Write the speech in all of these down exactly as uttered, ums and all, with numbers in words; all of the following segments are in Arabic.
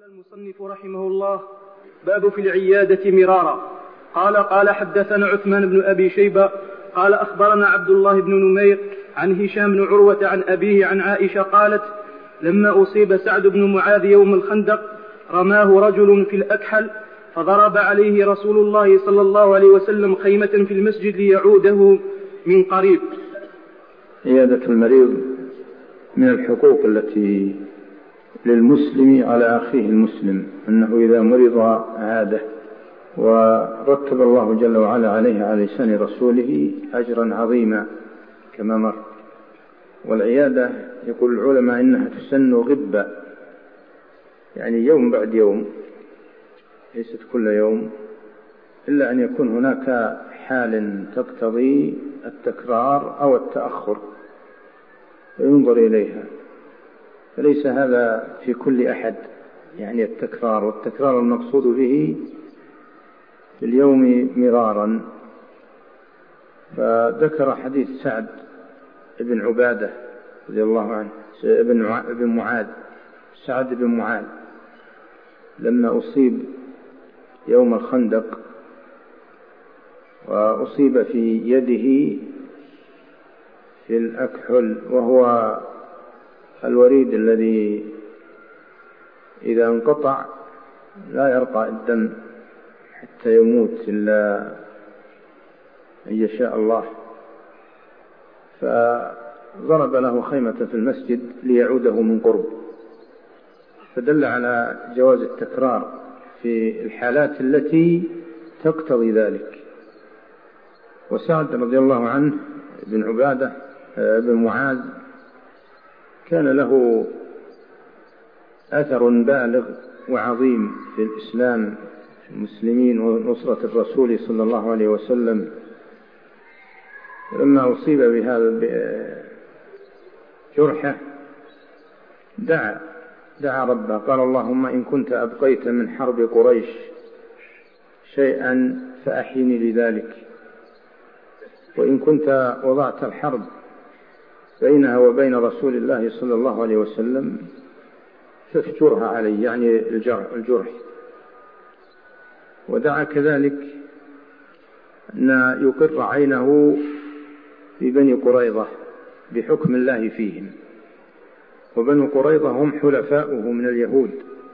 المصنف رحمه الله: باب في العيادة مرارا. قال قال حدثنا عثمان بن أبي شيبة قال أخبرنا عبد الله بن نمير عن هشام بن عروة عن أبيه عن عائشة قالت: لما أصيب سعد بن معاذ يوم الخندق رماه رجل في الأكحل فضرب عليه رسول الله صلى الله عليه وسلم خيمة في المسجد ليعوده من قريب. عيادة المريض من الحقوق التي للمسلم على أخيه المسلم، أنه إذا مرض عاده، ورتب الله جل وعلا عليه على لسان رسوله أجرا عظيما كما مر. والعيادة يقول العلماء إنها تسن غبة، يعني يوم بعد يوم، ليست كل يوم، إلا أن يكون هناك حال تقتضي التكرار أو التأخر وينظر إليها، فليس هذا في كل أحد، يعني التكرار، والتكرار المقصود به في اليوم مرارا. فذكر حديث سعد بن عبادة رضي الله عنه ابن معاذ سعد بن معاذ لما أصيب يوم الخندق، وأصيب في يده في الأكحل، وهو الوريد الذي إذا انقطع لا يرقى الدم حتى يموت إلا أن يشاء الله. فضرب له خيمة في المسجد ليعوده من قرب، فدل على جواز التكرار في الحالات التي تقتضي ذلك. وسعد رضي الله عنه بن عبادة بن معاذ كان له أثر بالغ وعظيم في الإسلام، في المسلمين، ونصرة الرسول صلى الله عليه وسلم. لما أصيب بهذا جرحه دعا دعا ربه، قال: اللهم إن كنت أبقيت من حرب قريش شيئا فأحيني لذلك، وإن كنت وضعت الحرب بينها وبين رسول الله صلى الله عليه وسلم فافجرها علي، يعني الجرح. ودعا كذلك أن يقر عينه في بني قريظة بحكم الله فيهم، وبنو قريظة هم حلفاؤه من اليهود،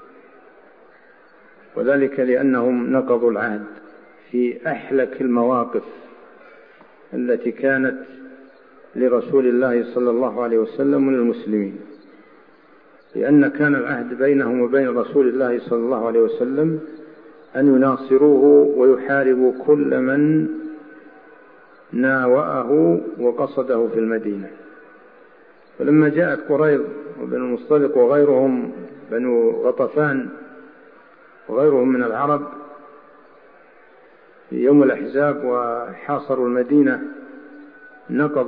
وذلك لأنهم نقضوا العهد في أحلك المواقف التي كانت لرسول الله صلى الله عليه وسلم وللمسلمين، لأن كان العهد بينهم وبين رسول الله صلى الله عليه وسلم أن يناصروه ويحاربوا كل من ناوأه وقصده في المدينة. فلما جاءت قريظ وبنو المصطلق وغيرهم بنو غطفان وغيرهم من العرب في يوم الأحزاب وحاصروا المدينة، نقض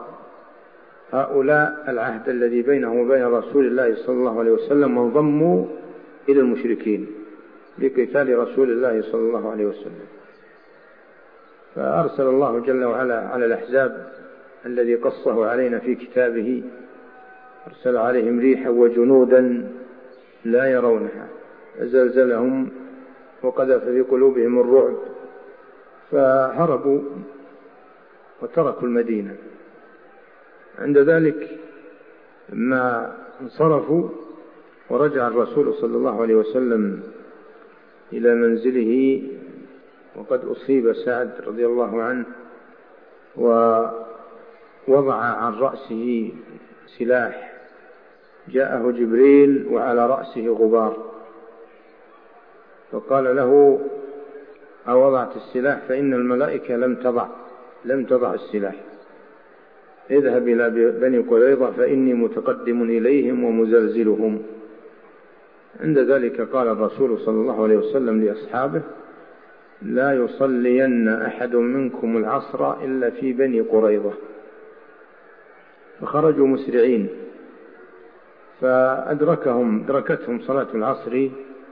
هؤلاء العهد الذي بينهم وبين رسول الله صلى الله عليه وسلم، وانضموا إلى المشركين بقتال رسول الله صلى الله عليه وسلم. فأرسل الله جل وعلا على الأحزاب الذي قصه علينا في كتابه، أرسل عليهم ريحا وجنودا لا يرونها، فزلزلهم وقذف في قلوبهم الرعب، فهربوا وتركوا المدينة. عند ذلك لما انصرفوا ورجع الرسول صلى الله عليه وسلم إلى منزله وقد أصيب سعد رضي الله عنه، ووضع عن رأسه سلاح، جاءه جبريل وعلى رأسه غبار، فقال له: أوضعت السلاح؟ فإن الملائكة لم تضع لم تضع السلاح، اذهب إلى بني قريظة فإني متقدم إليهم ومزلزلهم. عند ذلك قال الرسول صلى الله عليه وسلم لأصحابه: لا يصلين أحد منكم العصر إلا في بني قريظة. فخرجوا مسرعين، فأدركهم أدركتهم صلاة العصر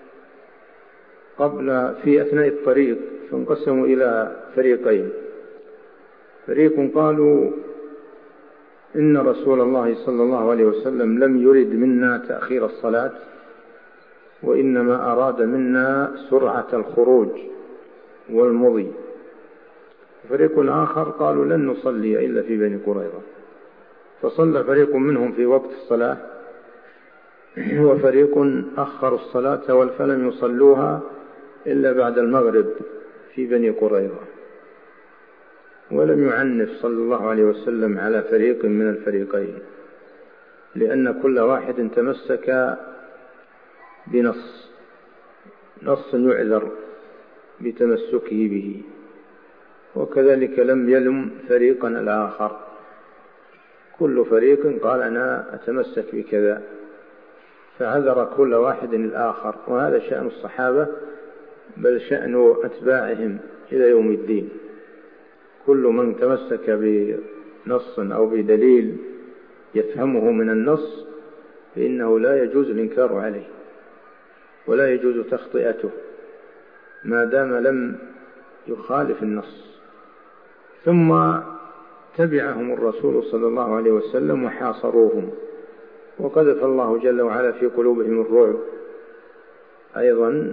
قبل في أثناء الطريق، فانقسموا إلى فريقين. فريق قالوا: إن رسول الله صلى الله عليه وسلم لم يرد منا تأخير الصلاة، وإنما أراد منا سرعة الخروج والمضي. فريق آخر قالوا لن نصلي إلا في بني قريظة، فصلى فريق منهم في وقت الصلاة، وفريق أخروا الصلاة فلم يصلوها إلا بعد المغرب في بني قريظة. ولم يعنف صلى الله عليه وسلم على فريق من الفريقين، لأن كل واحد تمسك بنص نص يعذر بتمسكه به، وكذلك لم يلم فريقا الآخر، كل فريق قال أنا أتمسك بكذا، فعذر كل واحد الآخر. وهذا شأن الصحابة، بل شأن أتباعهم إلى يوم الدين. كل من تمسك بنص أو بدليل يفهمه من النص فإنه لا يجوز الإنكار عليه ولا يجوز تخطئته ما دام لم يخالف النص. ثم تبعهم الرسول صلى الله عليه وسلم وحاصروهم، وقذف الله جل وعلا في قلوبهم الرعب أيضا،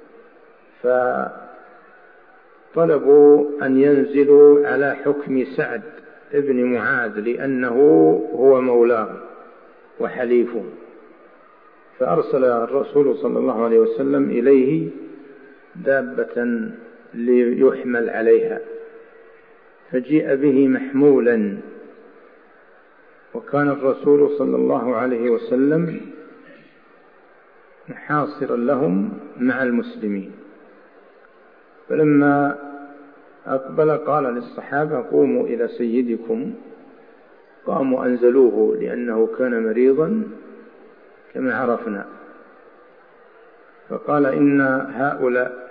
فطلبوا أن ينزلوا على حكم سعد ابن معاذ لأنه هو مولاه وحليفه. فأرسل الرسول صلى الله عليه وسلم إليه دابة ليحمل عليها، فجيء به محمولا، وكان الرسول صلى الله عليه وسلم محاصرا لهم مع المسلمين. فلما أقبل قال للصحابة قوموا إلى سيدكم، قاموا أنزلوه لأنه كان مريضا كما عرفنا. فقال إن هؤلاء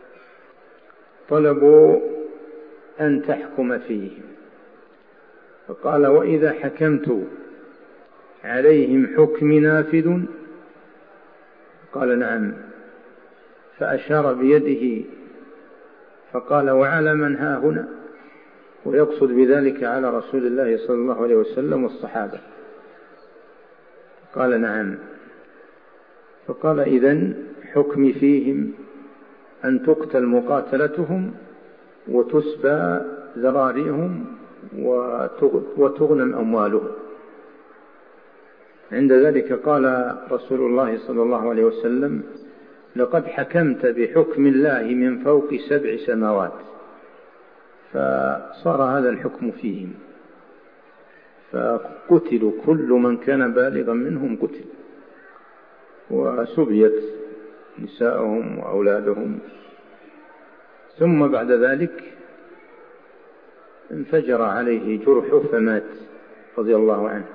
طلبوا أن تحكم فيهم، فقال وإذا حكمت عليهم حكم نافذ؟ قال نعم. فأشار بيده فقال وعلى من ها هنا، ويقصد بذلك على رسول الله صلى الله عليه وسلم والصحابة. قال نعم. فقال إذن حكمي فيهم أن تقتل مقاتلتهم وتسبى ذراريهم وتغنم أموالهم. عند ذلك قال رسول الله صلى الله عليه وسلم لقد حكمت بحكم الله من فوق سبع سماوات. فصار هذا الحكم فيهم، فقتلوا كل من كان بالغا منهم قتل، وسبيت نساءهم وأولادهم. ثم بعد ذلك انفجر عليه جرحه فمات رضي الله عنه.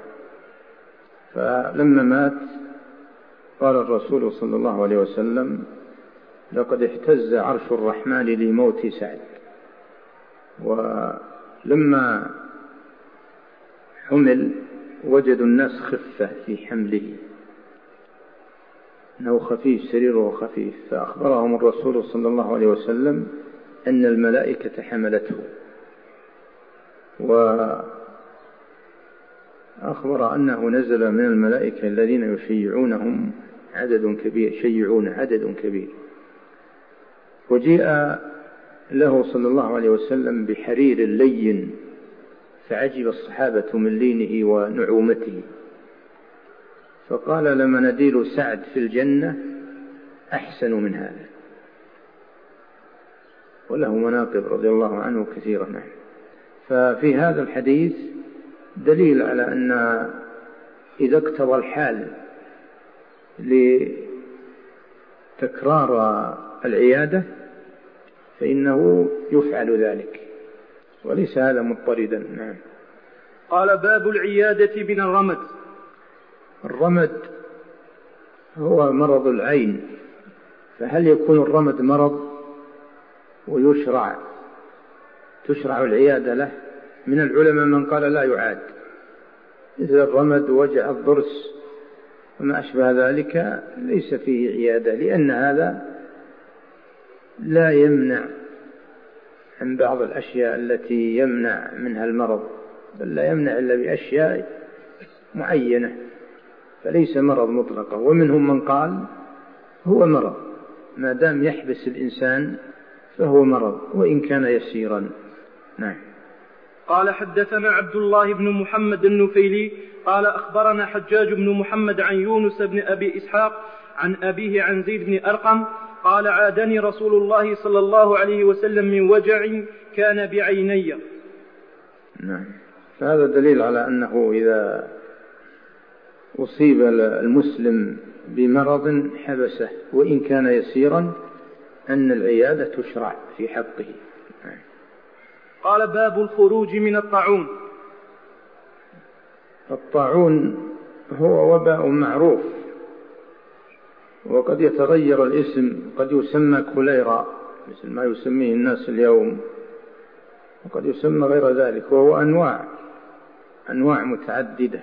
فلما مات قال الرسول صلى الله عليه وسلم لقد اهتز عرش الرحمن لموت سعد. ولما حمل وجدوا الناس خفة في حمله، أنه خفيف، سريره خفيف، فأخبرهم الرسول صلى الله عليه وسلم أن الملائكة حملته، وأخبر أنه نزل من الملائكة الذين يشيعونهم عدد كبير، يشيعون عدد كبير. وجيء له صلى الله عليه وسلم بحرير لين، فعجب الصحابة من لينه ونعومته، فقال لمناديل سعد في الجنة أحسن من هذا. وله مناقب رضي الله عنه كثيرة. نعم. ففي هذا الحديث دليل على أن إذا اقتضى الحال لتكرار العيادة فإنه يفعل ذلك، وليس هذا مضطردا. نعم. قال باب العيادة من الرمد. الرمد هو مرض العين، فهل يكون الرمد مرض ويشرع تشرع العيادة له؟ من العلماء من قال لا يعاد، مثل الرمد ووجع الضرس وما أشبه ذلك ليس فيه عيادة، لأن هذا لا يمنع عن بعض الأشياء التي يمنع منها المرض، بل لا يمنع إلا بأشياء معينة، فليس مرض مطلقة. ومنهم من قال هو مرض، ما دام يحبس الإنسان فهو مرض وإن كان يسيرا. نعم. قال حدثنا عبد الله بن محمد النفيلي قال أخبرنا حجاج بن محمد عن يونس بن أبي إسحاق عن أبيه عن زيد بن أرقم قال عادني رسول الله صلى الله عليه وسلم من وجع كان بعيني. نعم. فهذا دليل على أنه إذا أصيب المسلم بمرض حبسه وإن كان يسيرا أن العيادة تشرع في حقه. قال باب الخروج من الطاعون. الطاعون هو وباء معروف، وقد يتغير الاسم، قد يسمى كوليرا مثل ما يسميه الناس اليوم، وقد يسمى غير ذلك، وهو أنواع أنواع متعددة.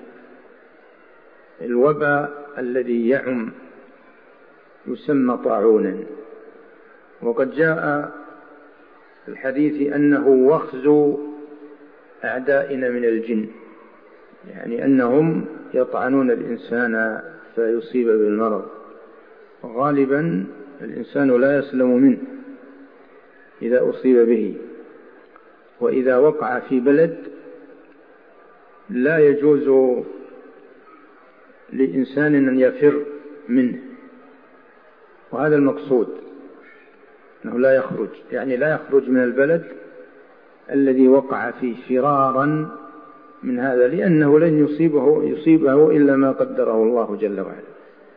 الوباء الذي يعم يسمى طاعونا، وقد جاء في الحديث أنه وخز أعدائنا من الجن، يعني أنهم يطعنون الإنسان فيصيب بالمرض، غالبا الإنسان لا يسلم منه إذا أصيب به. وإذا وقع في بلد لا يجوز لإنسان أن يفر منه، وهذا المقصود، أنه لا يخرج، يعني لا يخرج من البلد الذي وقع فيه فرارا من هذا، لأنه لن يصيبه, يصيبه إلا ما قدره الله جل وعلا.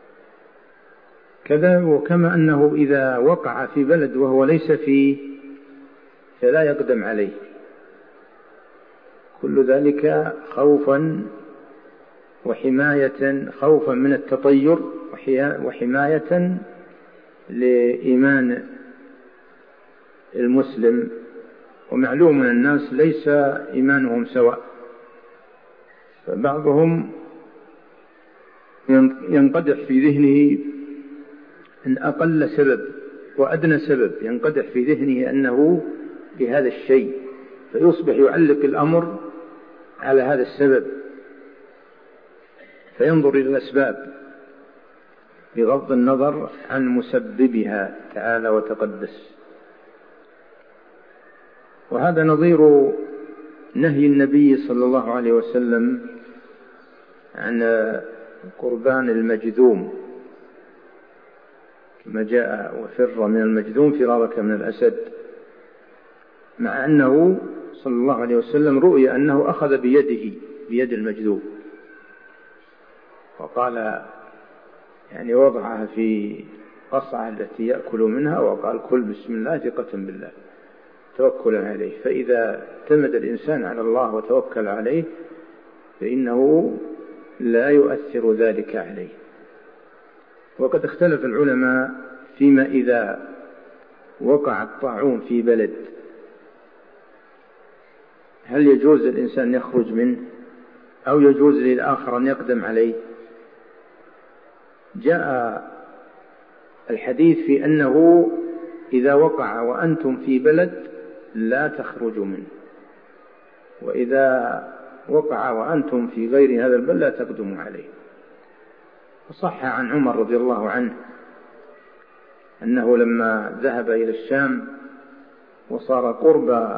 كذا وكما أنه إذا وقع في بلد وهو ليس فيه فلا يقدم عليه، كل ذلك خوفا وحماية، خوفا من التطير وحماية لإيمان المسلم. ومعلوم أن الناس ليس إيمانهم سواء، فبعضهم ينقدح في ذهنه أن أقل سبب وأدنى سبب ينقدح في ذهنه أنه بهذا الشيء، فيصبح يعلق الأمر على هذا السبب، فينظر إلى الأسباب بغض النظر عن مسببها تعالى وتقدس. وهذا نظير نهي النبي صلى الله عليه وسلم عن قربان المجذوم، كما جاء وفر من المجذوم فرارك من الأسد، مع أنه صلى الله عليه وسلم رؤي أنه أخذ بيده بيد المجذوم وقال، يعني وضعها في قصعة التي يأكل منها وقال كل بسم الله ثقة بالله توكلا عليه. فإذا اعتمد الإنسان على الله وتوكل عليه فإنه لا يؤثر ذلك عليه. وقد اختلف العلماء فيما إذا وقع الطاعون في بلد هل يجوز الإنسان يخرج منه أو يجوز للآخر أن يقدم عليه. جاء الحديث في أنه إذا وقع وأنتم في بلد لا تخرجوا منه، وإذا وقع وأنتم في غير هذا البلد لا تقدموا عليه. وصح عن عمر رضي الله عنه أنه لما ذهب إلى الشام وصار قرب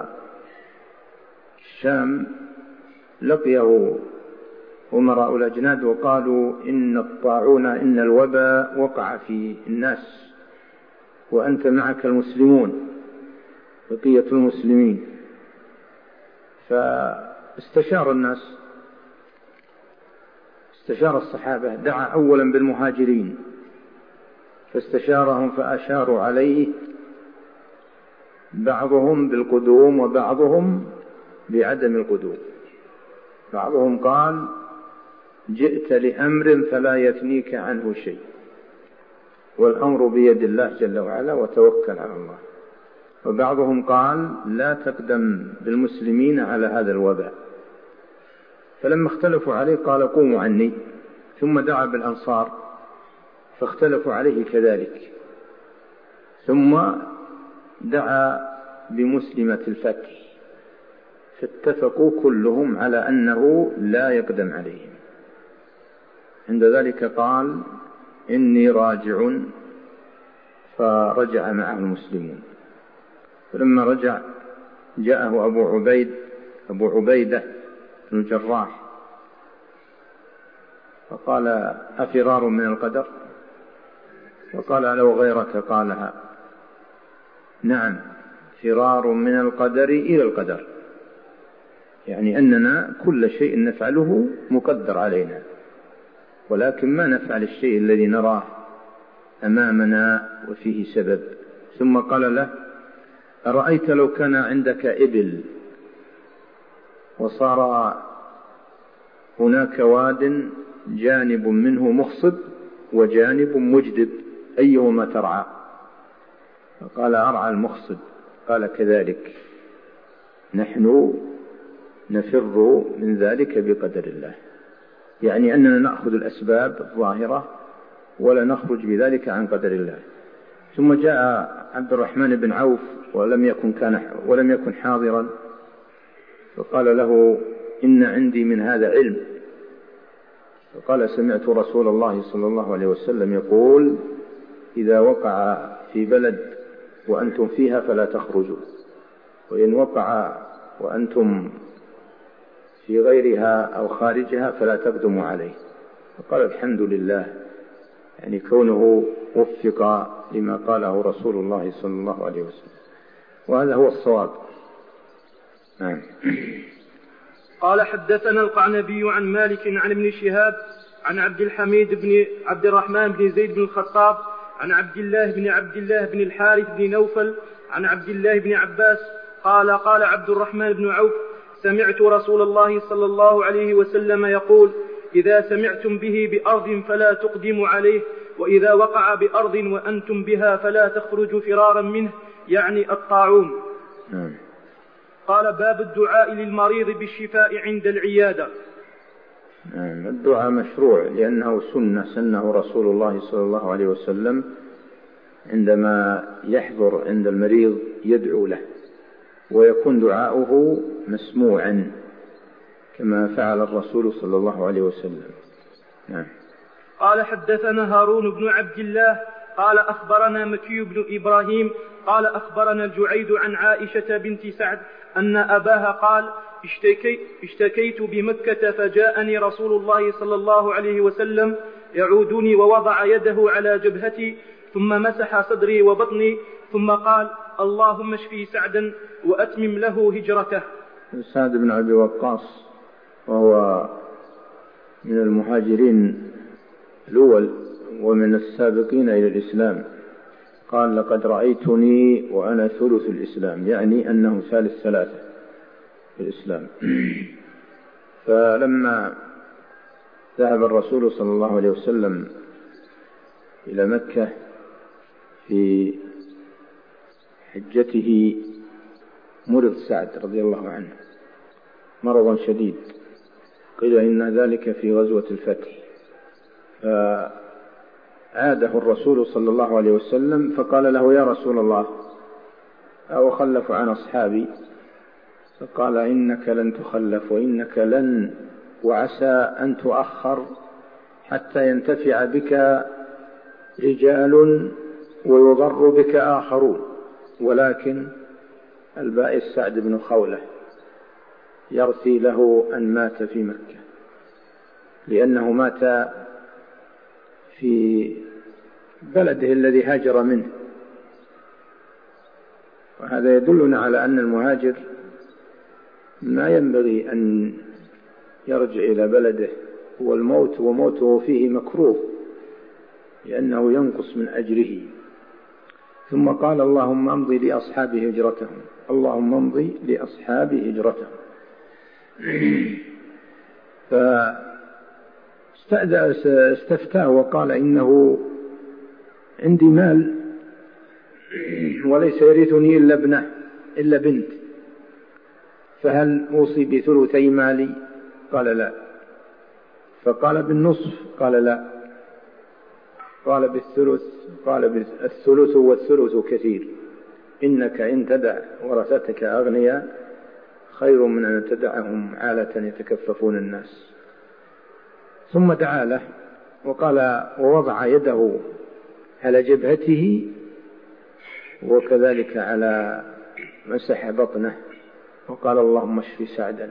الشام لقيه أمراء الأجناد وقالوا إن الطاعون إن الوباء وقع في الناس وأنت معك المسلمون بقية المسلمين. فاستشار الناس، استشار الصحابة، دعا أولا بالمهاجرين فاستشارهم فأشاروا عليه، بعضهم بالقدوم وبعضهم بعدم القدوم. بعضهم قال جئت لأمر فلا يثنيك عنه شيء والأمر بيد الله جل وعلا وتوكل على الله. وبعضهم قال لا تقدم بالمسلمين على هذا الوباء. فلما اختلفوا عليه قال قوموا عني، ثم دعا بالأنصار فاختلفوا عليه كذلك، ثم دعا بمسلمة الفتح فاتفقوا كلهم على أنه لا يقدم عليهم. عند ذلك قال إني راجع فرجع معه المسلمون. فلما رجع جاءه أبو عبيد أبو عبيدة بن الجراح فقال: أفرار من القدر؟ فقال: لو غيرك قالها. نعم، فرار من القدر إلى القدر، يعني أننا كل شيء نفعله مقدر علينا، ولكن ما نفعل الشيء الذي نراه أمامنا وفيه سبب. ثم قال له: أرأيت لو كان عندك إبل وصار هناك واد جانب منه مخصب وجانب مجدب، أيهما ترعى؟ فقال: أرعى المخصب. قال: كذلك نحن نفر من ذلك بقدر الله، يعني أننا نأخذ الأسباب الظاهرة ولا نخرج بذلك عن قدر الله. ثم جاء عبد الرحمن بن عوف ولم يكن, كان ولم يكن حاضرا، فقال له: إن عندي من هذا علم. فقال: سمعت رسول الله صلى الله عليه وسلم يقول: إذا وقع في بلد وأنتم فيها فلا تخرجوا، وإن وقع وأنتم في غيرها أو خارجها فلا تقدموا عليه. فقال: الحمد لله، يعني كونه وفق لما قاله رسول الله صلى الله عليه وسلم، وهذا هو الصواب. نعم. قال: حدثنا القعنبي عن مالك عن ابن شهاب عن عبد الحميد بن عبد الرحمن بن زيد بن الخطاب عن عبد الله بن عبد الله بن الحارث بن نوفل عن عبد الله بن عباس قال: قال عبد الرحمن بن عوف: سمعت رسول الله صلى الله عليه وسلم يقول: إذا سمعتم به بأرض فلا تقدموا عليه، وإذا وقع بأرض وأنتم بها فلا تخرجوا فرارا منه، يعني الطاعون. قال: باب الدعاء للمريض بالشفاء عند العيادة. الدعاء مشروع لأنه سنة سنه رسول الله صلى الله عليه وسلم، عندما يحضر عند المريض يدعو له، ويكون دعاؤه مسموعا كما فعل الرسول صلى الله عليه وسلم. نعم. قال: حدثنا هارون بن عبد الله قال: أخبرنا مكي بن إبراهيم قال: أخبرنا الجعيد عن عائشة بنت سعد أن أباها قال: اشتكي اشتكيت بمكة فجاءني رسول الله صلى الله عليه وسلم يعودني ووضع يده على جبهتي ثم مسح صدري وبطني ثم قال: اللهم اشفي سعدا وأتمم له هجرته. سعد بن أبي وقاص وهو من المهاجرين الأول ومن السابقين إلى الإسلام، قال: لقد رأيتني وأنا ثلث الإسلام، يعني أنه ثالث ثلاثة في الإسلام. فلما ذهب الرسول صلى الله عليه وسلم إلى مكة في حجته مرض سعد رضي الله عنه مرضا شديد، قيل إن ذلك في غزوة الفتح، فعاده الرسول صلى الله عليه وسلم فقال له: يا رسول الله، أو خلف عن أصحابي؟ فقال: إنك لن تخلف، وإنك لن وعسى أن تؤخر حتى ينتفع بك رجال ويضر بك آخرون، ولكن البائس سعد بن خولة يرثي له أن مات في مكة، لأنه مات في بلده الذي هاجر منه. وهذا يدلنا على أن المهاجر ما ينبغي أن يرجع إلى بلده، والموت وموته فيه مكروه لأنه ينقص من أجره. ثم قال: اللهم امضي لأصحاب هجرتهم، اللهم امضي لأصحاب هجرتهم. فاستفتاه وقال: إنه عندي مال وليس يرثني إلا ابنه إلا بنت، فهل أوصي بثلثي مالي؟ قال: لا. فقال: بالنصف؟ قال: لا. قال: بالثلث؟ قال: بالثلث والثلث كثير، إنك إن تدع ورثتك أغنياء خير من أن تدعهم عالة يتكففون الناس. ثم دعا له وقال، ووضع يده على جبهته وكذلك على مسح بطنه وقال اللهم اشف سعدا،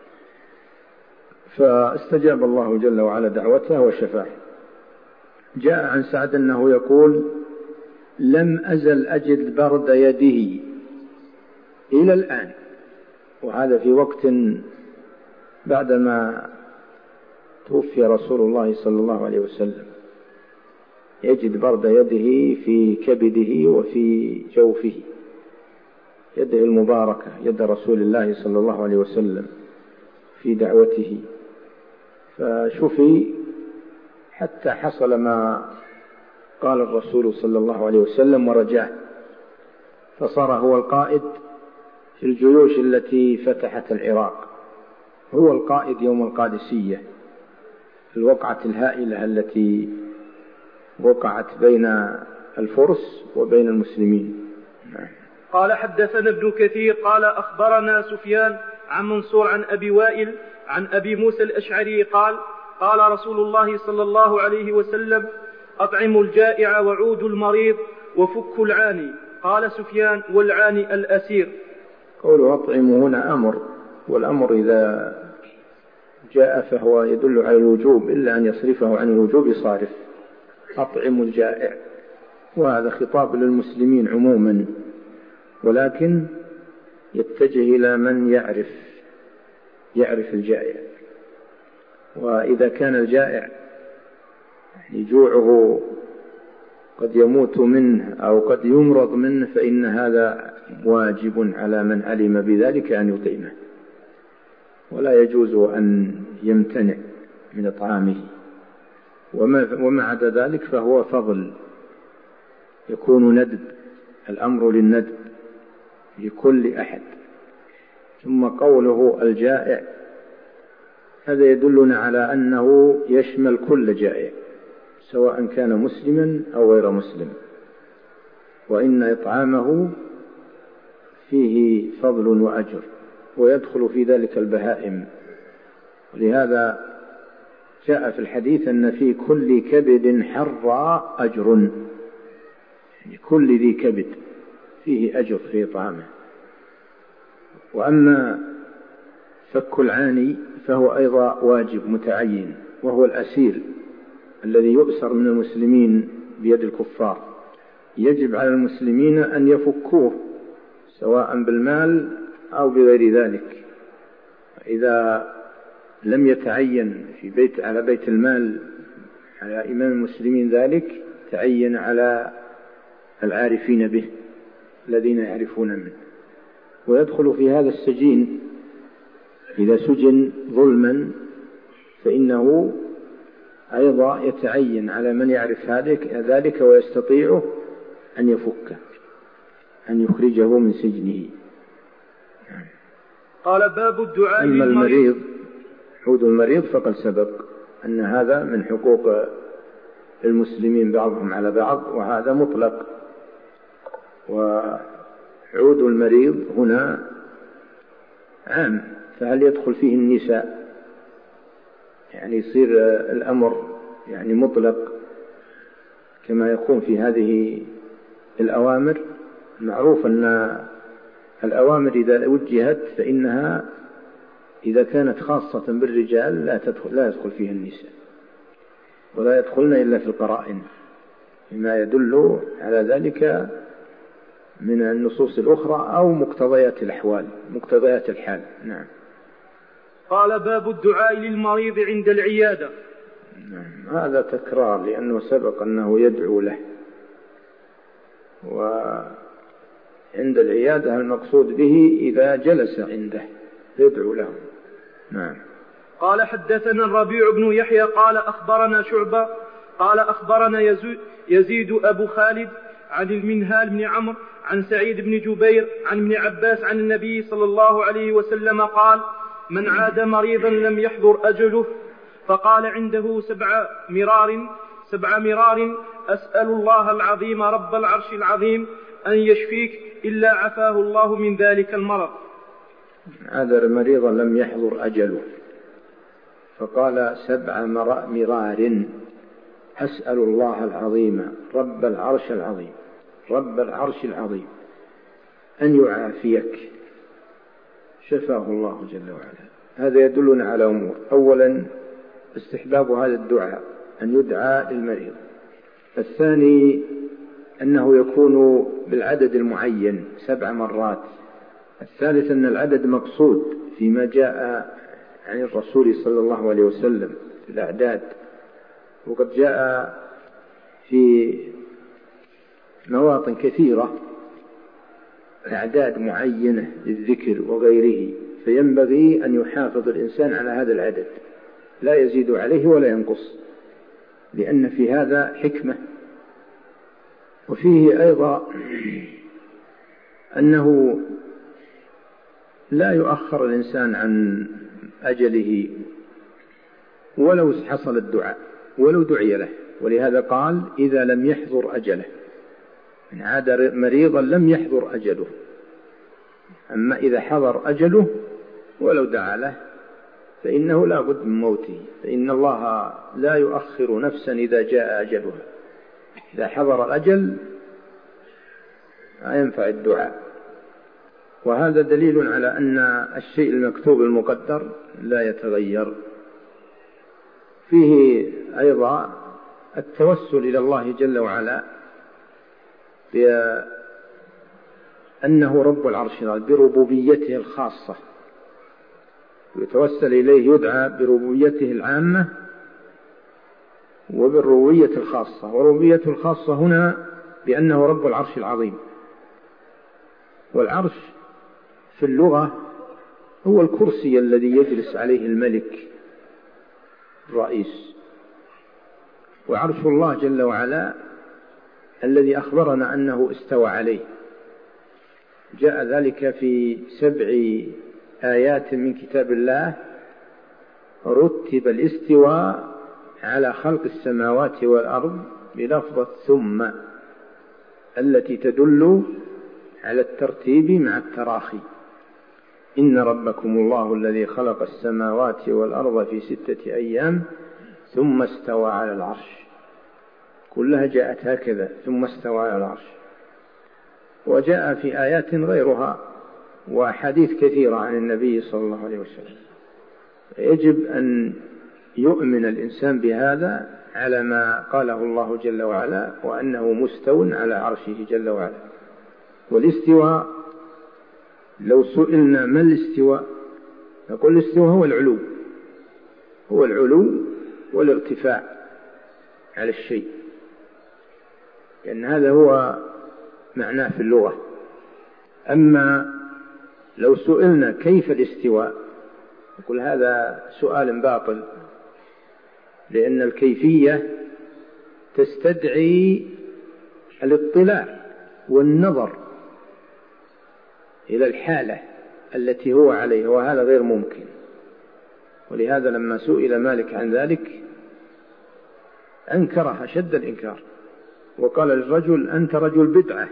فاستجاب الله جل وعلا دعوته وشفاه. جاء عن سعد أنه يقول لم أزل أجد برد يده إلى الآن، وهذا في وقت بعدما توفي رسول الله صلى الله عليه وسلم، يجد برد يده في كبده وفي جوفه، يده المباركة يد رسول الله صلى الله عليه وسلم في دعوته، فشفي حتى حصل ما قال الرسول صلى الله عليه وسلم ورجاه، فصار هو القائد في الجيوش التي فتحت العراق، هو القائد يوم القادسية، الوقعة الهائلة التي وقعت بين الفرس وبين المسلمين. قال حدثنا ابن كثير قال أخبرنا سفيان عن منصور عن أبي وائل عن أبي موسى الأشعري قال قال رسول الله صلى الله عليه وسلم أطعموا الجائع وعودوا المريض وفكوا العاني. قال سفيان والعاني الأسير. قوله أطعموا هنا أمر، والأمر إذا جاء فهو يدل على الوجوب إلا أن يصرفه عن الوجوب صارف. أطعموا الجائع، وهذا خطاب للمسلمين عموما، ولكن يتجه إلى من يعرف يعرف الجائع. وإذا كان الجائع جوعه قد يموت منه أو قد يمرض منه فإن هذا واجب على من علم بذلك أن يطعمه، ولا يجوز أن يمتنع من إطعامه. وما عدا ذلك فهو فضل، يكون ندب، الأمر للندب لكل أحد. ثم قوله الجائع هذا يدلنا على أنه يشمل كل جائع سواء كان مسلما أو غير مسلم، وإن إطعامه فيه فضل وأجر، ويدخل في ذلك البهائم. ولهذا جاء في الحديث أن في كل كبد حرى أجر، يعني كل ذي كبد فيه أجر في إطعامه. وأما فك العاني فهو أيضا واجب متعين، وهو الأسير الذي يؤسر من المسلمين بيد الكفار، يجب على المسلمين أن يفكوه سواء بالمال أو بغير ذلك. إذا لم يتعين في بيت على بيت المال على إمام المسلمين ذلك، تعين على العارفين به الذين يعرفون منه. ويدخل في هذا السجين إذا سجن ظلما فإنه أيضا يتعين على من يعرف ذلك ويستطيع أن يفكه، أن يخرجه من سجنه. قال باب الدعاء أما المريض، عود المريض فقد سبق أن هذا من حقوق المسلمين بعضهم على بعض، وهذا مطلق. وعود المريض هنا عام، فهل يدخل فيه النساء؟ يعني يصير الأمر يعني مطلق كما يكون في هذه الأوامر. معروف أن الأوامر إذا وجهت فإنها إذا كانت خاصة بالرجال لا تدخل لا يدخل فيها النساء، ولا يدخلن إلا في القرائن بما يدل على ذلك من النصوص الأخرى أو مقتضيات الأحوال، مقتضيات الحال. نعم. قال باب الدعاء للمريض عند العيادة. نعم. هذا تكرار لأنه سبق أنه يدعو له، وعند العيادة المقصود به إذا جلس عنده يدعو له. نعم. قال حدثنا الربيع بن يحيى قال أخبرنا شعبة قال أخبرنا يزيد أبو خالد عن المنهال بن عمرو عن سعيد بن جبير عن ابن عباس عن النبي صلى الله عليه وسلم قال من عاد مريضا لم يحضر أجله فقال عنده سبع مرار سبع مرار أسأل الله العظيم رب العرش العظيم أن يشفيك إلا عفاه الله من ذلك المرض. عاد مريضا لم يحضر أجله فقال سبع مرار أسأل الله العظيم رب العرش العظيم رب العرش العظيم أن يعافيك، شفاه الله جل وعلا. هذا يدلنا على أمور: أولا استحباب هذا الدعاء أن يدعى للمريض. الثاني أنه يكون بالعدد المعين سبع مرات. الثالث أن العدد مقصود فيما جاء عن الرسول صلى الله عليه وسلم في الأعداد، وقد جاء في مواطن كثيرة أعداد معينة للذكر وغيره، فينبغي أن يحافظ الإنسان على هذا العدد لا يزيد عليه ولا ينقص، لأن في هذا حكمة. وفيه أيضا أنه لا يؤخر الإنسان عن أجله ولو حصل الدعاء ولو دعي له، ولهذا قال: إذا لم يحضر أجله، إن عاد مريضا لم يحضر أجله. أما إذا حضر أجله ولو دعا له فإنه لا بد من موته، فإن الله لا يؤخر نفسا إذا جاء أجلها. إذا حضر الأجل لا ينفع الدعاء. وهذا دليل على أن الشيء المكتوب المقدر لا يتغير. فيه أيضا التوسل إلى الله جل وعلا بأنه رب العرش العظيم بربوبيته الخاصة، يتوسل إليه، يدعى بربوبيته العامة وبالربوبية الخاصة. وربوبيته الخاصة هنا بأنه رب العرش العظيم. والعرش في اللغة هو الكرسي الذي يجلس عليه الملك الرئيس، وعرش الله جل وعلا الذي أخبرنا أنه استوى عليه. جاء ذلك في سبع آيات من كتاب الله: رتب الاستواء على خلق السماوات والأرض بلفظة ثم، التي تدل على الترتيب مع التراخي. إن ربكم الله الذي خلق السماوات والأرض في ستة أيام ثم استوى على العرش. كلها جاءت هكذا: ثم استوى على العرش. وجاء في آيات غيرها وأحاديث كثيرة عن النبي صلى الله عليه وسلم. يجب أن يؤمن الإنسان بهذا على ما قاله الله جل وعلا، وأنه مستو على عرشه جل وعلا. والاستواء لو سئلنا ما الاستواء نقول الاستواء هو العلو، هو العلو والارتفاع على الشيء، لأن هذا هو معناه في اللغة. أما لو سئلنا كيف الاستواء نقول هذا سؤال باطل، لأن الكيفية تستدعي الاطلاع والنظر إلى الحالة التي هو عليها، وهذا غير ممكن. ولهذا لما سئل مالك عن ذلك أنكره شد الإنكار، وقال للرجل: أنت رجل بدعة،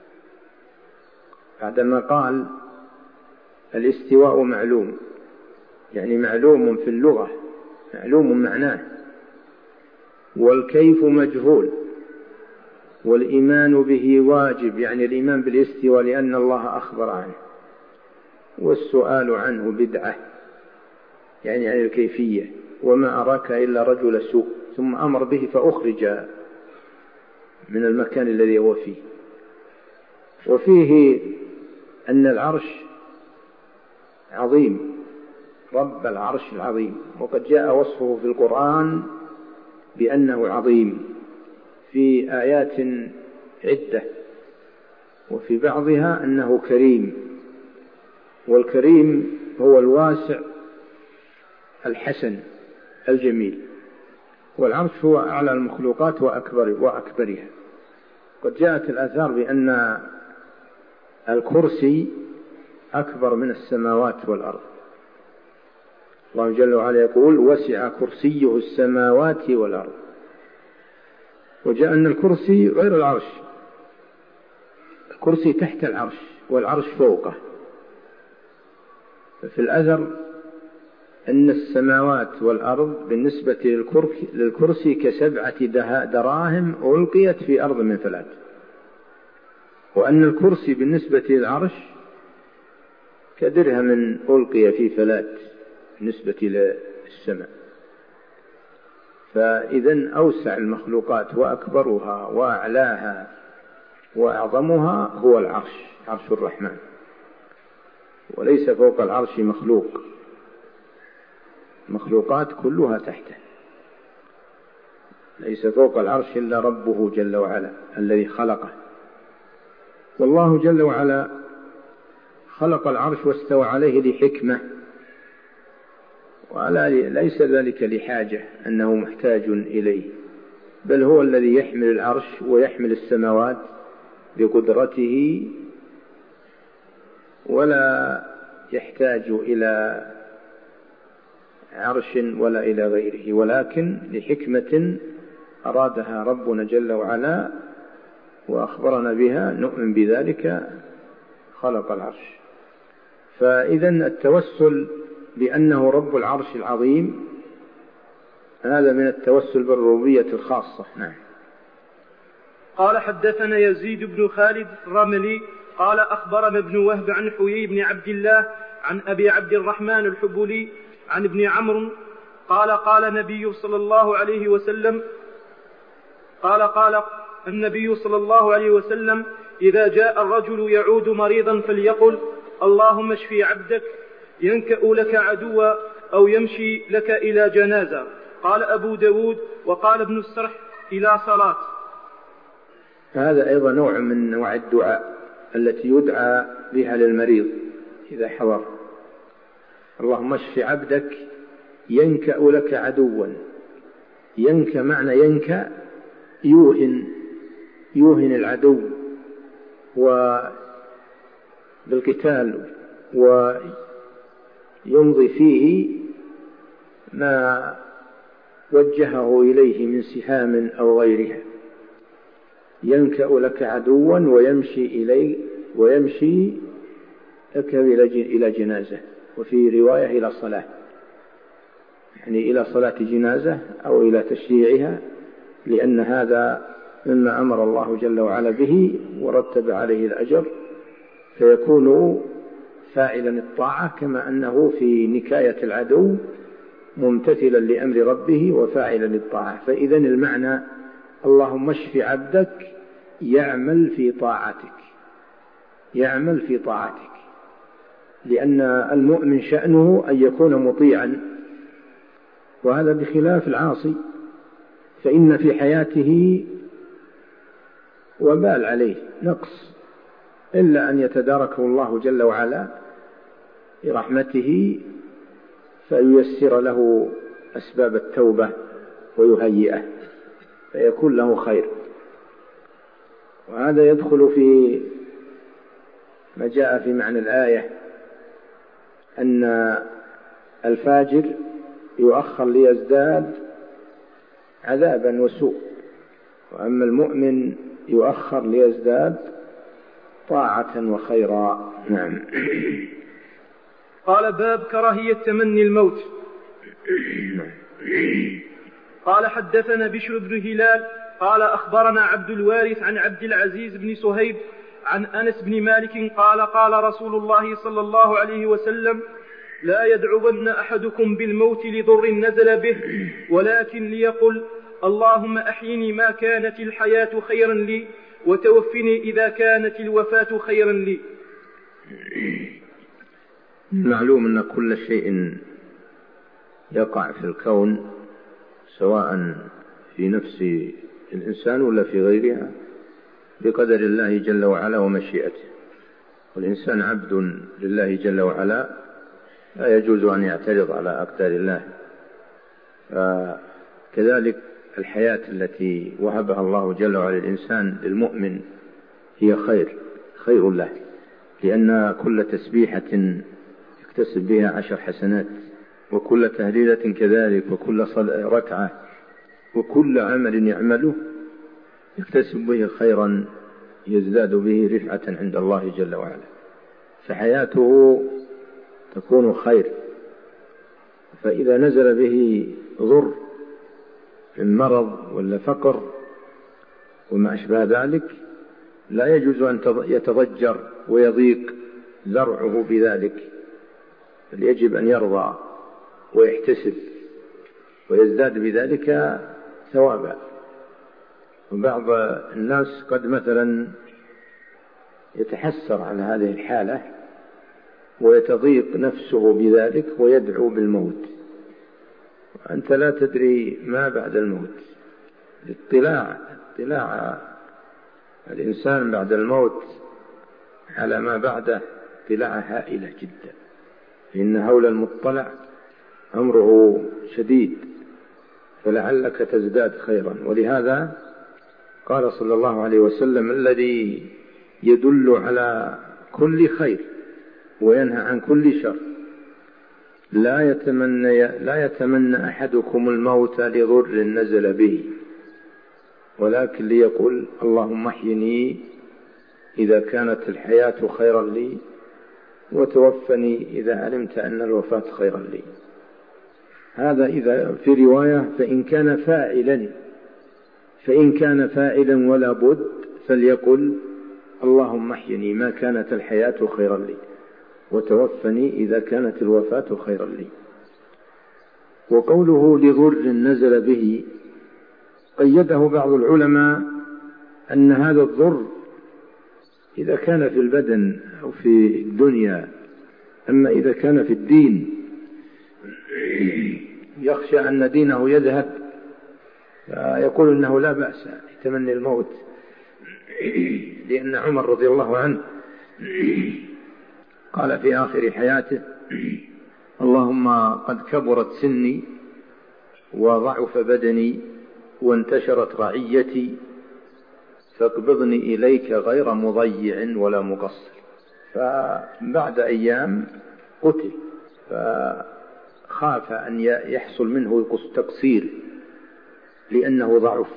بعدما قال الاستواء معلوم، يعني معلوم في اللغة، معلوم معناه، والكيف مجهول، والإيمان به واجب، يعني الإيمان بالاستواء لأن الله أخبر عنه، والسؤال عنه بدعة، يعني عن الكيفية. وما أراك إلا رجل سوء، ثم أمر به فأخرج من المكان الذي هو فيه. وفيه أن العرش عظيم، رب العرش العظيم، وقد جاء وصفه في القرآن بأنه عظيم في آيات عدة، وفي بعضها أنه كريم. والكريم هو الواسع الحسن الجميل. والعرش هو أعلى المخلوقات وأكبر وأكبرها. قد جاءت الآثار بأن الكرسي أكبر من السماوات والأرض. الله جل وعلا يقول: وسع كرسيه السماوات والأرض. وجاء أن الكرسي غير العرش، الكرسي تحت العرش والعرش فوقه. ففي الأثر أن السماوات والأرض بالنسبة للكرسي كسبعة دراهم ألقيت في أرض من فلات. وأن الكرسي بالنسبة للعرش كدرهم ألقي في فلات بالنسبة للسماء. فإذن أوسع المخلوقات وأكبرها وأعلاها وأعظمها هو العرش، عرش الرحمن، وليس فوق العرش مخلوق، مخلوقات كلها تحته، ليس فوق العرش إلا ربه جل وعلا الذي خلقه. والله جل وعلا خلق العرش واستوى عليه لحكمة، وليس ذلك لحاجة أنه محتاج إليه، بل هو الذي يحمل العرش ويحمل السماوات بقدرته، ولا يحتاج إلى عرش ولا إلى غيره، ولكن لحكمة أرادها ربنا جل وعلا وأخبرنا بها نؤمن بذلك خلق العرش. فإذن التوسل بأنه رب العرش العظيم هذا من التوسل بالربوبية الخاصة. نعم. قال حدثنا يزيد بن خالد الرملي قال أخبرنا ابن وهب عن حيي بن عبد الله عن أبي عبد الرحمن الحبولي عن ابن عمرو قال قال النبي صلى الله عليه وسلم قال قال النبي صلى الله عليه وسلم إذا جاء الرجل يعود مريضا فليقل اللهم اشفي عبدك ينكأ لك عدوا أو يمشي لك إلى جنازة. قال أبو داود وقال ابن السرح إلى صلاة. هذا أيضا نوع من نوع الدعاء التي يدعى بها للمريض إذا حضر. اللهم اشف عبدك ينكأ لك عدوا. ينكأ معنى ينكأ يوهن يوهن العدو وبالقتال ويمضي فيه ما وجهه إليه من سهام أو غيرها. ينكأ لك عدوا ويمشي إليه ويمشي لك إلى جنازة، وفي رواية إلى صلاة، يعني إلى صلاة جنازة أو إلى تشييعها، لأن هذا مما أمر الله جل وعلا به ورتب عليه الأجر، فيكون فاعلا الطاعة كما أنه في نكاية العدو ممتثلا لأمر ربه وفاعلا للطاعة. فإذن المعنى اللهم اشف عبدك يعمل في طاعتك يعمل في طاعتك لأن المؤمن شأنه أن يكون مطيعا، وهذا بخلاف العاصي، فإن في حياته وبال عليه نقص، إلا أن يتداركه الله جل وعلا برحمته فييسر له أسباب التوبة ويهيئه فيكون له خير. وهذا يدخل في ما جاء في معنى الآية أن الفاجر يؤخر ليزداد عذابا وسوء، وأما المؤمن يؤخر ليزداد طاعة وخيرا. نعم. قال باب كراهية تمني الموت. قال حدثنا بشر بن هلال قال أخبرنا عبد الوارث عن عبد العزيز بن صهيب عن أنس بن مالك قال قال رسول الله صلى الله عليه وسلم لا يدعون أحدكم بالموت لضر نزل به، ولكن ليقل اللهم أحيني ما كانت الحياة خيرا لي وتوفني إذا كانت الوفاة خيرا لي. معلوم أن كل شيء يقع في الكون سواء في نفس الإنسان ولا في غيرها بقدر الله جل وعلا ومشيئته، والإنسان عبد لله جل وعلا لا يجوز أن يعترض على أقدار الله. فكذلك الحياة التي وهبها الله جل وعلا للإنسان للمؤمن هي خير خير له، لأن كل تسبيحة يكتسب بها عشر حسنات، وكل تهليلة كذلك، وكل ركعة وكل عمل يعمله يكتسب به خيرا يزداد به رفعة عند الله جل وعلا، فحياته تكون خير. فإذا نزل به ضر من مرض ولا فقر وما أشبه ذلك لا يجوز أن يتضجر ويضيق ذرعه بذلك، بل يجب أن يرضى ويحتسب ويزداد بذلك ثوابا. وبعض الناس قد مثلا يتحسر على هذه الحالة ويتضيق نفسه بذلك ويدعو بالموت، وأنت لا تدري ما بعد الموت. الاطلاع اطلاع الإنسان بعد الموت على ما بعده اطلاع هائلة جدا، إن هول المطلع أمره شديد، فلعلك تزداد خيرا. ولهذا قال صلى الله عليه وسلم: الذي يدل على كل خير وينهى عن كل شر لا يتمنى, لا يتمنى أحدكم الموت لضر نزل به، ولكن ليقول: اللهم احيني إذا كانت الحياة خيرا لي، وتوفني إذا علمت أن الوفاة خيرا لي. هذا إذا في رواية فإن كان فاعلا فإن كان فاعلا ولا بد فليقل: اللهم احيني ما كانت الحياة خيرا لي، وتوفني إذا كانت الوفاة خيرا لي. وقوله لضر نزل به قيده بعض العلماء أن هذا الضر إذا كان في البدن أو في الدنيا، أما إذا كان في الدين يخشى أن دينه يذهب، فيقول إنه لا بأس يتمنى الموت، لأن عمر رضي الله عنه قال في آخر حياته: اللهم قد كبرت سني وضعف بدني وانتشرت رعيتي، فاقبضني إليك غير مضيع ولا مقصر. فبعد أيام قتل، فخاف أن يحصل منه تقصير لأنه ضعف،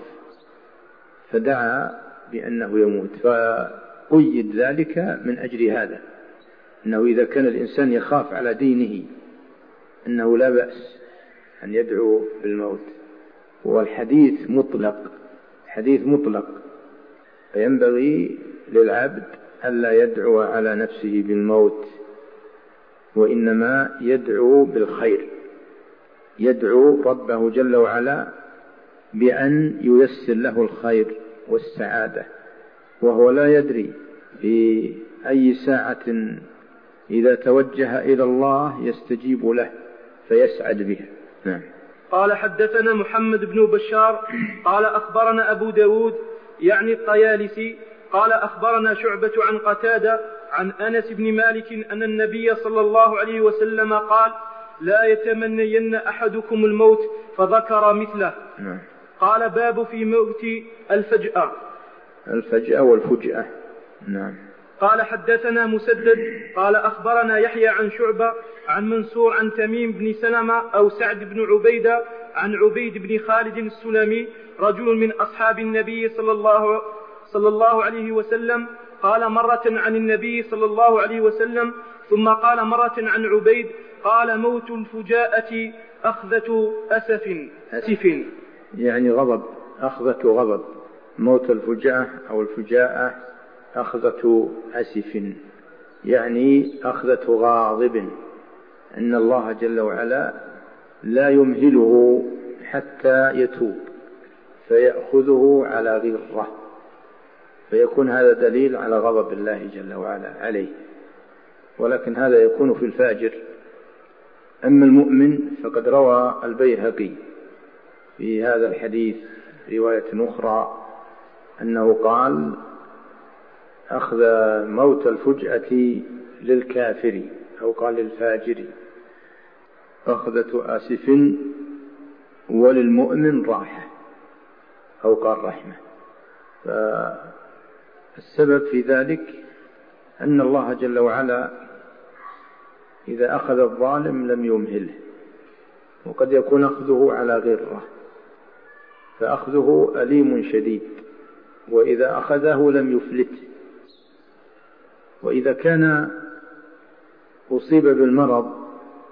فدعا بأنه يموت، فقيد ذلك من أجل هذا، أنه إذا كان الإنسان يخاف على دينه أنه لا بأس أن يدعو بالموت. والحديث مطلق، حديث مطلق، فينبغي للعبد ألا يدعو على نفسه بالموت، وإنما يدعو بالخير، يدعو ربه جل وعلا بأن ييسر له الخير والسعادة، وهو لا يدري في أي ساعة إذا توجه إلى الله يستجيب له فيسعد بها. نعم. قال: حدثنا محمد بن بشار قال أخبرنا أبو داود يعني الطيالسي قال أخبرنا شعبة عن قتادة عن أنس بن مالك أن النبي صلى الله عليه وسلم قال: لا يتمنين أحدكم الموت، فذكر مثله. نعم. قال: باب في موت الفجأة. الفجأة والفجأة. نعم. قال: حدثنا مسدد قال أخبرنا يحيى عن شعبة عن منصور عن تميم بن سلمة أو سعد بن عبيدة عن عبيد بن خالد السلمي رجل من أصحاب النبي صلى الله, صلى الله عليه وسلم، قال مرة عن النبي صلى الله عليه وسلم، ثم قال مرة عن عبيد، قال: موت الفجاءة أخذة أسف أسف يعني غضب، أخذة غضب. موت الفجاءة أو الفجاءة أخذة أسف، يعني أخذة غاضب، أن الله جل وعلا لا يمهله حتى يتوب فيأخذه على غرة، فيكون هذا دليل على غضب الله جل وعلا عليه. ولكن هذا يكون في الفاجر. أما المؤمن فقد روى البيهقي في هذا الحديث رواية أخرى أنه قال: أخذ موت الفجأة للكافر، أو قال للفاجر، أخذة آسف، وللمؤمن راحة، أو قال رحمة. فالسبب في ذلك أن الله جل وعلا إذا أخذ الظالم لم يمهله، وقد يكون أخذه على غرة، فأخذه أليم شديد، وإذا أخذه لم يفلت. وإذا كان أصيب بالمرض،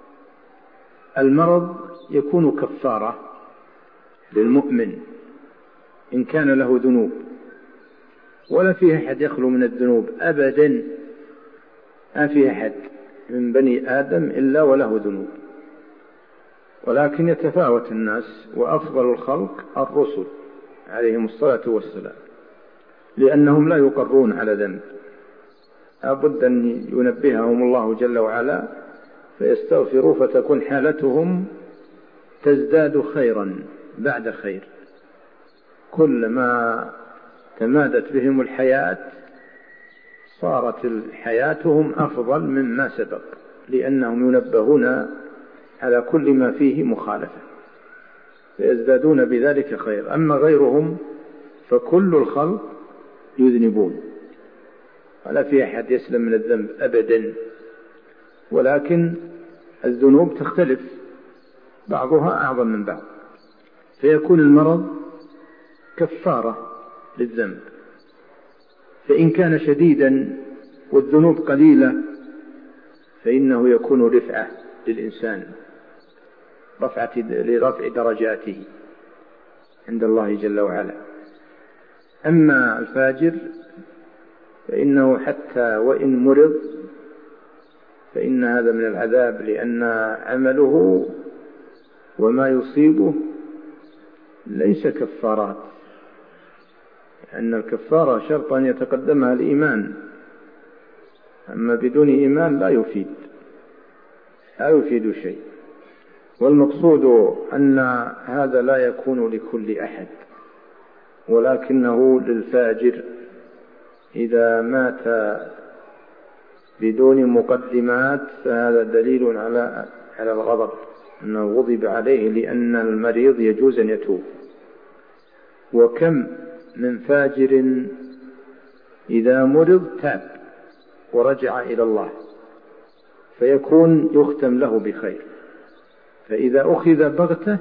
المرض يكون كفارة للمؤمن إن كان له ذنوب، ولا فيه أحد يخلو من الذنوب أبدا، ما فيه أحد من بني آدم إلا وله ذنوب، ولكن يتفاوت الناس، وأفضل الخلق الرسل عليهم الصلاة والسلام، لأنهم لا يقرون على ذنب، لابد أن ينبههم الله جل وعلا فيستغفروا، فتكون حالتهم تزداد خيرا بعد خير، كلما تمادت بهم الحياة صارت حياتهم أفضل مما سبق، لأنهم ينبهون على كل ما فيه مخالفة فيزدادون بذلك خير. أما غيرهم فكل الخلق يذنبون، ولا في أحد يسلم من الذنب أبدا، ولكن الذنوب تختلف، بعضها أعظم من بعض، فيكون المرض كفارة للذنب، فإن كان شديدا والذنوب قليلة فإنه يكون رفعة للإنسان، رفعة لرفع درجاته عند الله جل وعلا. أما الفاجر فإنه حتى وإن مرض فإن هذا من العذاب، لأن عمله وما يصيبه ليس كفارات، لأن الكفارة شرط أن يتقدمها الإيمان، أما بدون إيمان لا يفيد لا يفيد شيء. والمقصود أن هذا لا يكون لكل أحد، ولكنه للفاجر إذا مات بدون مقدمات فهذا دليل على على الغضب، أنه غضب عليه، لأن المريض يجوز أن يتوب. وكم من فاجر إذا مرض تاب ورجع إلى الله فيكون يختم له بخير، فإذا أخذ بغتة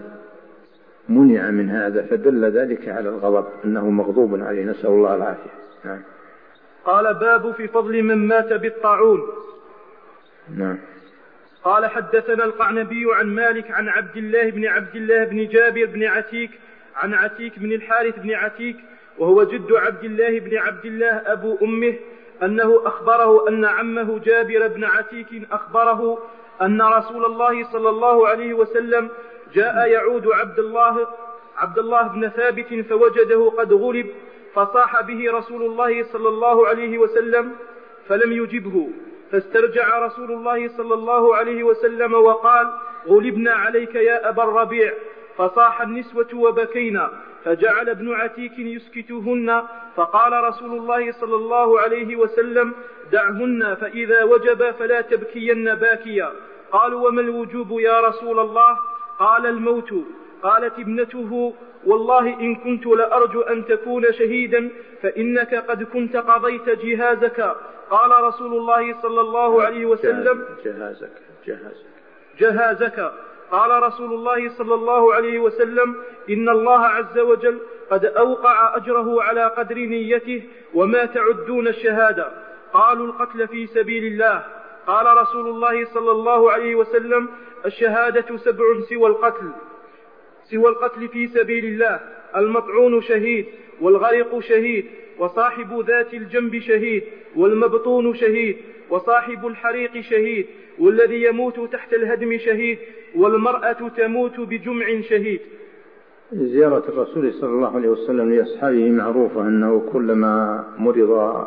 منع من هذا، فدل ذلك على الغضب أنه مغضوب عليه، نسأل الله العافية. نعم. قال باب في فضل من مات بالطاعون. نعم. قال حدثنا القعنبي عن مالك عن عبد الله بن عبد الله بن جابر بن عتيك عن عتيك بن الحارث بن عتيك وهو جد عبد الله بن عبد الله أبو أمه أنه أخبره أن عمه جابر بن عتيك أخبره أن رسول الله صلى الله عليه وسلم جاء يعود عبد الله عبد الله بن ثابت فوجده قد غلب، فصاح به رسول الله صلى الله عليه وسلم فلم يجبه، فاسترجع رسول الله صلى الله عليه وسلم وقال: غلبنا عليك يا أبا الربيع. فصاح النسوة وبكينا، فجعل ابن عتيك يسكتهن، فقال رسول الله صلى الله عليه وسلم: دعهن، فإذا وجب فلا تبكين باكيا. قالوا: وما الوجوب يا رسول الله؟ قال: الموت. قالت ابنته: والله إن كنت لأرجو أن تكون شهيدا فإنك قد كنت قضيت جهازك. قال رسول الله صلى الله عليه وسلم: جهازك جهازك جهازك. قال رسول الله صلى الله عليه وسلم: إن الله عز وجل قد أوقع أجره على قدر نيته، وما تعدون الشهادة؟ قالوا: القتل في سبيل الله. قال رسول الله صلى الله عليه وسلم: الشهادة سبع سوى القتل سوى القتل في سبيل الله: المطعون شهيد، والغرق شهيد، وصاحب ذات الجنب شهيد، والمبطون شهيد، وصاحب الحريق شهيد، والذي يموت تحت الهدم شهيد، والمرأة تموت بجمع شهيد. زيارة الرسول صلى الله عليه وسلم لأصحابه معروفة، أنه كلما مرض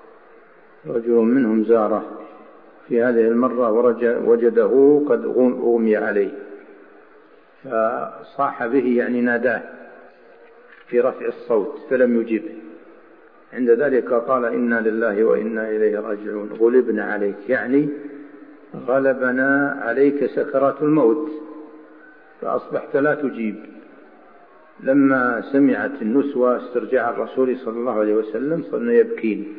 رجل منهم زاره، في هذه المرة وجده قد أغمي عليه فصاح به، يعني ناداه في رفع الصوت فلم يجبه. عند ذلك قال: إنا لله وإنا إليه راجعون، غلبنا عليك، يعني غلبنا عليك سكرات الموت فأصبحت لا تجيب. لما سمعت النسوة استرجاع الرسول صلى الله عليه وسلم صرن يبكين،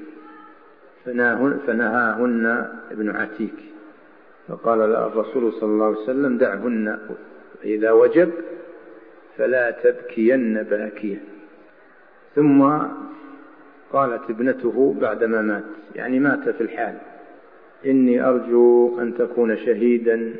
فنهاهن ابن عتيك، فقال الرسول صلى الله عليه وسلم: دعهن، إذا وجب فلا تبكين باكيا. ثم قالت ابنته بعدما مات، يعني مات في الحال: إني أرجو أن تكون شهيدا،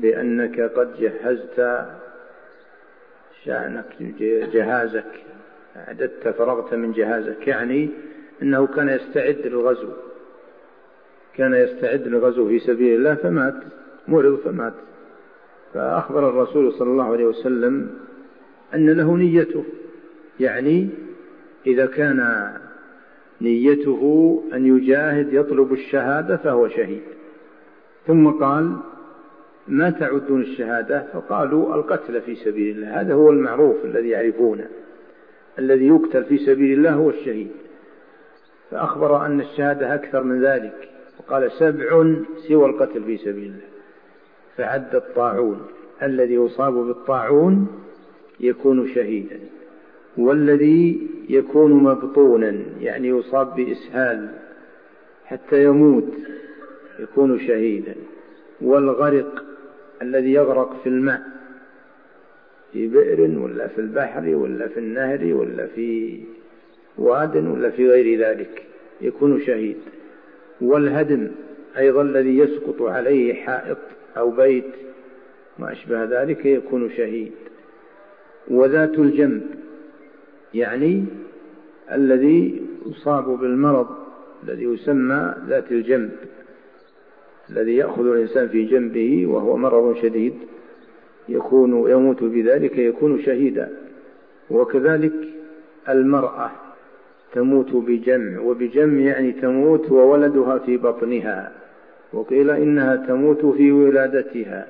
لأنك قد جهزت شأنك جهازك، أعددت فرغت من جهازك، يعني أنه كان يستعد للغزو، كان يستعد للغزو في سبيل الله فمات، مرض فمات. فأخبر الرسول صلى الله عليه وسلم أن له نيته، يعني إذا كان نيته أن يجاهد يطلب الشهادة فهو شهيد. ثم قال: ما تعدون الشهادة؟ فقالوا: القتل في سبيل الله. هذا هو المعروف الذي يعرفونه، الذي يقتل في سبيل الله هو الشهيد. فأخبر أن الشهادة أكثر من ذلك، وقال: سبع سوى القتل في سبيل الله. فعد الطاعون، الذي يصاب بالطاعون يكون شهيدا، والذي يكون مبطونا يعني يصاب بإسهال حتى يموت يكون شهيدا، والغرق الذي يغرق في الماء في بئر ولا في البحر ولا في النهر ولا في واد ولا في غير ذلك يكون شهيد، والهدم أيضا الذي يسقط عليه حائط أو بيت ما أشبه ذلك يكون شهيد، وذات الجنب يعني الذي يصاب بالمرض الذي يسمى ذات الجنب، الذي يأخذ الإنسان في جنبه وهو مرض شديد يكون يموت بذلك يكون شهيدا. وكذلك المرأة تموت بجمع، وبجمع يعني تموت وولدها في بطنها، وقيل إنها تموت في ولادتها.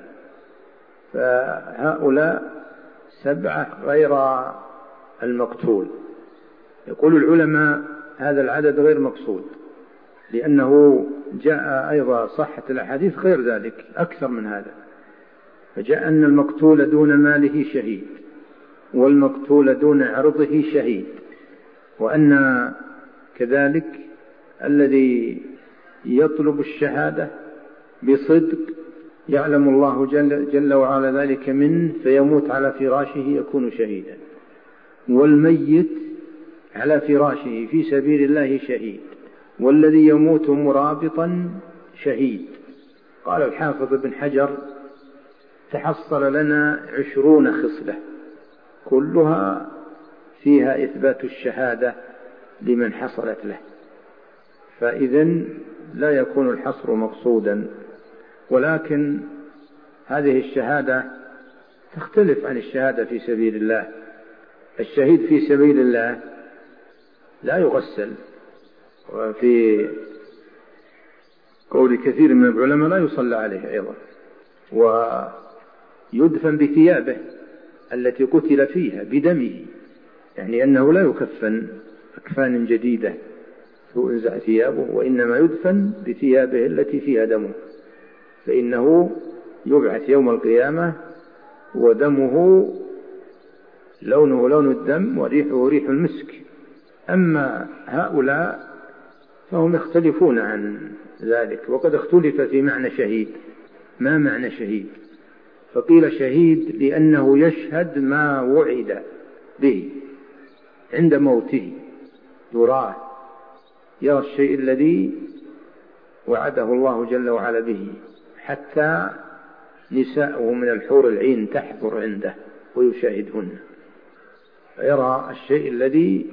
فهؤلاء سبعة غير المقتول. يقول العلماء هذا العدد غير مقصود، لأنه جاء أيضا صحة الأحاديث غير ذلك أكثر من هذا، فجاء أن المقتول دون ماله شهيد، والمقتول دون عرضه شهيد، وأن كذلك الذي يطلب الشهادة بصدق يعلم الله جل, جل وعلا ذلك منه فيموت على فراشه يكون شهيدا، والميت على فراشه في سبيل الله شهيد، والذي يموت مرابطا شهيد. قال الحافظ ابن حجر: تحصل لنا عشرون خصلة كلها فيها إثبات الشهادة لمن حصلت له، فإذن لا يكون الحصر مقصودا. ولكن هذه الشهادة تختلف عن الشهادة في سبيل الله. الشهيد في سبيل الله لا يغسل، وفي قول كثير من العلماء لا يصلى عليه أيضا، ويدفن بثيابه التي قتل فيها بدمه، يعني أنه لا يكفن أكفان جديدة تنزع ثيابه، وإنما يدفن بثيابه التي فيها دمه، فإنه يبعث يوم القيامة ودمه لونه لون الدم وريحه ريح المسك. أما هؤلاء فهم يختلفون عن ذلك، وقد اختلف في معنى شهيد. ما معنى شهيد؟ فقيل شهيد لأنه يشهد ما وعد به عند موته، يراه، يرى الشيء الذي وعده الله جل وعلا به، حتى نساءه من الحور العين تحضر عنده ويشاهدهن، فيرى الشيء الذي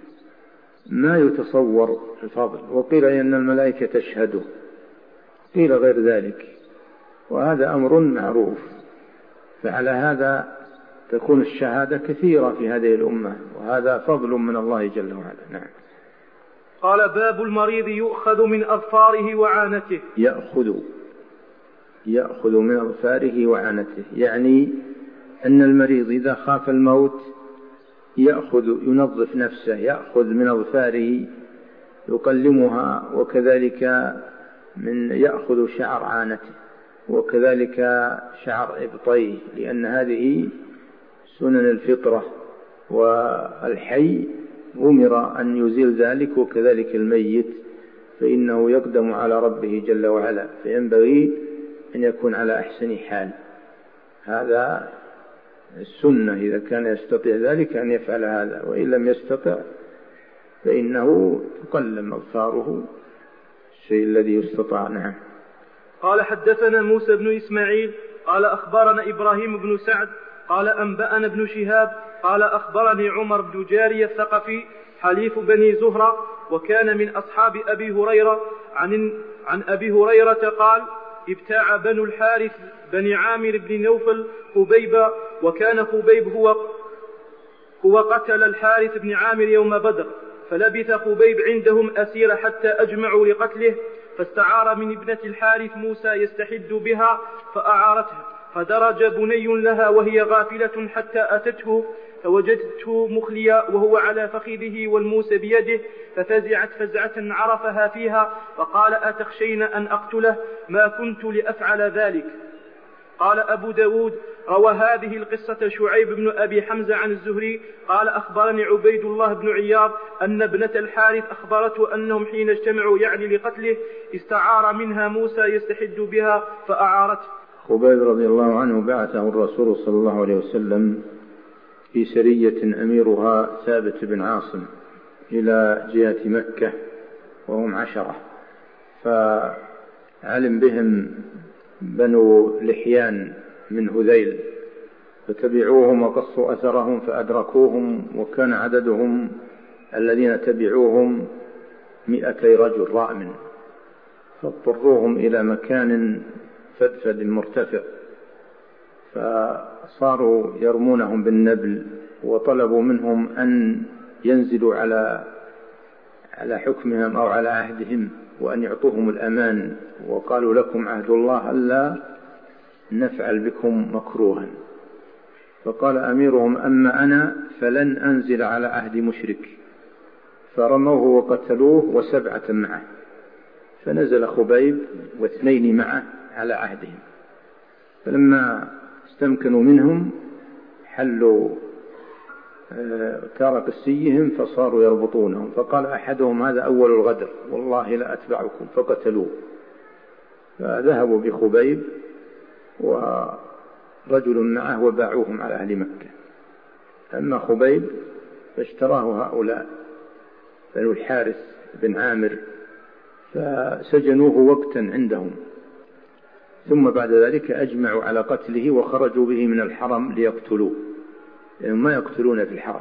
ما يتصور الفضل. وقيل إن الملائكة تشهده، قيل غير ذلك، وهذا أمر معروف. فعلى هذا تكون الشهادة كثيرة في هذه الأمة، وهذا فضل من الله جل وعلا. نعم. قال: باب المريض يؤخذ من أظفاره وعانته. يأخذ يأخذ من أظفاره وعانته، يعني أن المريض إذا خاف الموت يأخذ ينظف نفسه، يأخذ من أظفاره يقلمها، وكذلك من يأخذ شعر عانته، وكذلك شعر إبطيه، لأن هذه سنن الفطرة، والحي أمر أن يزيل ذلك، وكذلك الميت فإنه يقدم على ربه جل وعلا، فينبغي أن يكون على أحسن حال. هذا السنة، إذا كان يستطيع ذلك أن يفعل هذا، وإن لم يستطع فإنه تقلم أظفاره، الشيء الذي يستطاع. نعم. قال: حدثنا موسى بن إسماعيل قال أخبرنا إبراهيم بن سعد قال أنبأنا ابن شهاب قال أخبرني عمر بن جارية الثقفي حليف بني زهرة وكان من أصحاب أبي هريرة عن, عن أبي هريرة قال ابتاع بنو الحارث بني عامر بن نوفل خبيبا وكان خبيب هو, هو قتل الحارث بن عامر يوم بدر فلبث خبيب عندهم أسير حتى أجمعوا لقتله فاستعار من ابنة الحارث موسى يستحد بها فأعارته فدرج بني لها وهي غافلة حتى أتته فوجدته مخليا وهو على فخذه والموسى بيده ففزعت فزعة عرفها فيها فقال أتخشين أن أقتله ما كنت لأفعل ذلك. قال أبو داود روى هذه القصة شعيب بن أبي حمزة عن الزهري قال أخبرني عبيد الله بن عياض أن ابنة الحارث أخبرته أنهم حين اجتمعوا يعني لقتله استعار منها موسى يستحد بها فأعارته. خبيب رضي الله عنه بعثه الرسول صلى الله عليه وسلم في سرية أميرها ثابت بن عاصم إلى جهة مكة وهم عشرة، فعلم بهم بنو لحيان من هذيل فتبعوهم وقصوا أثرهم فأدركوهم وكان عددهم الذين تبعوهم مئتي رجل رأم فاضطروهم إلى مكان فدفد مرتفع فصاروا يرمونهم بالنبل وطلبوا منهم أن ينزلوا على على حكمهم أو على عهدهم وأن يعطوهم الأمان وقالوا لكم عهد الله ألا نفعل بكم مكروها. فقال أميرهم أما أنا فلن أنزل على عهد مشرك فرموه وقتلوه وسبعة معه فنزل خبيب واثنين معه على عهدهم فلما استمكنوا منهم حلوا تارك السيهم فصاروا يربطونهم فقال أحدهم هذا أول الغدر والله لا أتبعكم فقتلوه فذهبوا بخبيب ورجل معه وباعوهم على أهل مكة. أما خبيب فاشتراه هؤلاء بنو الحارث بن عامر فسجنوه وقتا عندهم ثم بعد ذلك أجمعوا على قتله وخرجوا به من الحرم ليقتلوه لأنهم ما يقتلون في الحرم.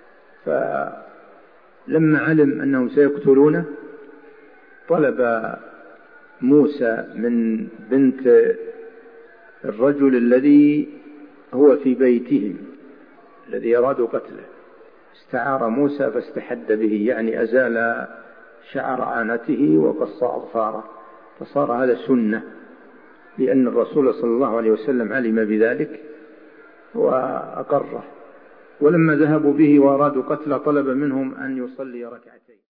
فلما علم أنهم سيقتلونه طلب موسى من بنت الرجل الذي هو في بيتهم الذي يراد قتله استعار موسى فاستحد به يعني أزال شعر عانته وقص أظفاره فصار هذا سنة لأن الرسول صلى الله عليه وسلم علم بذلك وأقره. ولما ذهبوا به وأرادوا قتله طلب منهم أن يصلي ركعتين.